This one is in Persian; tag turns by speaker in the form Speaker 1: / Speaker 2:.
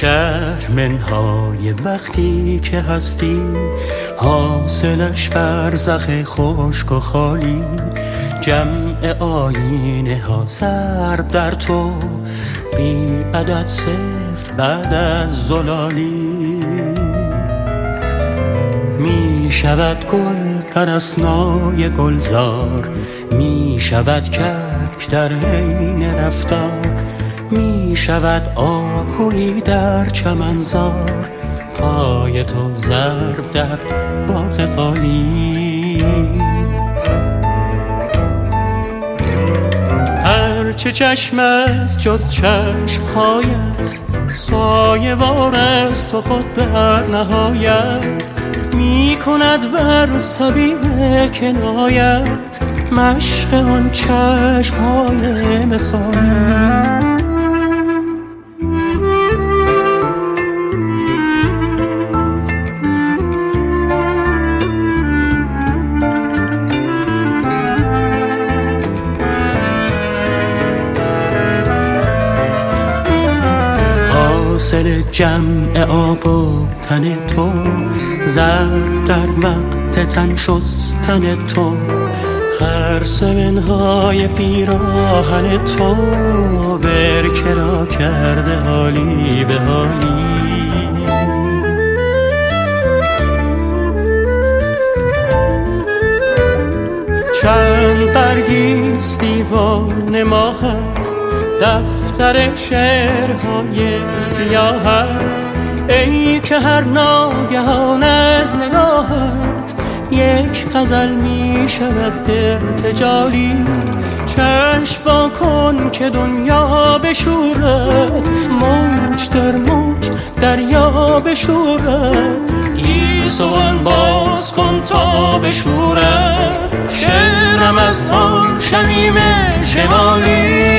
Speaker 1: شهر منهای وقتی که هستی، حاصلش برزخ خشک و خالی، جمع آینه ها ضرب در تو، بی عدد صفر بعد از زلالی. می شود گل در اثنای گلزار، می شود کبک در حین رفتار، می شود آهویی در چمنزار، پای تو ضرب در باغ خالی. هرچه چشم است جز چشمهایت، سایه وار است و خود در نهایت، می کند بر سبیل کنایت مشق آن چشمهای مثالی. حاصل جمع آب و تن تو، ضرب در وقت تن شستن تو، خرس منهای پیراهن تو، برکه را کرده حالی به حالی. چند برگیست دیوان ماهت، دفتر شعرهای سیاهت، ای که هر ناگهان از نگاهت یک غزل می شود ارتجالی. چشم وا کن که دنیا بشورد، موج در موج دریا بشورد، گیسوان باز کن تا بشورد، شعرم از آن شمیم شمالی.